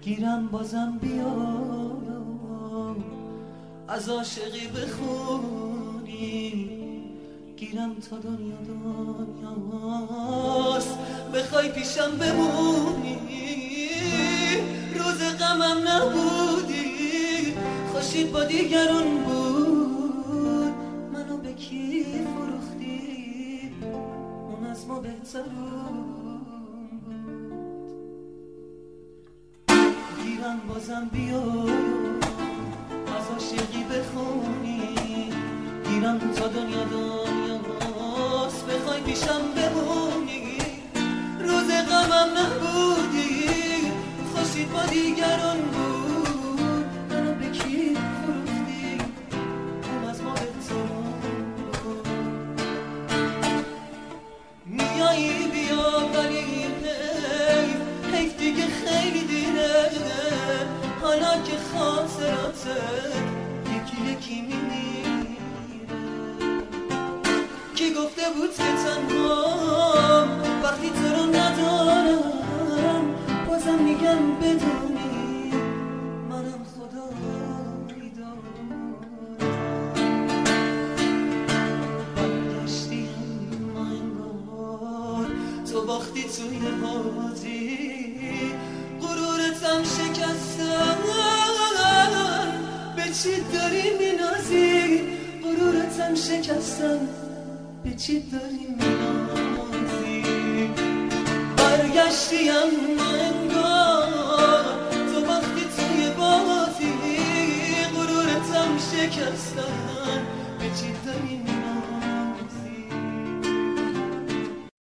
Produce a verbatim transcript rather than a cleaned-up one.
گیرم بازم بیام از عاشقی بخونی، گیرم تا دنیا دنیاست بخوای پیشم بمونی. روز غمم نبودی، خوشید با دیگرون بود، منو به کی فروختی، اون از ما بهترون بود. گیرم بازم بیا از عاشقی بخونی، گیرم تا دنیا دنیاست بخوای پیشم بمونی. روز غمم نبودی، خوشید با دیگران بود، منو به کی فروختی، اون از ما بهترون بود. میایی بیا ولی حیف حیف دیگه خیلی دیره، حالا که خاطراتت یکی یکی میمیره. کی گفته بود که تنهام وقتی تو رو ندارم، بازم میگم بدونی منم خدایی دارم. برگشتی اما انگار تو باختی توی بازی، غرورتم شکستن به چی داری مینازی، غرورتم شکستن به چی داری مینازی. برگشتی اما انگار تو وقتی توی بازی، غرورتم شکستن به چی داری مینازی.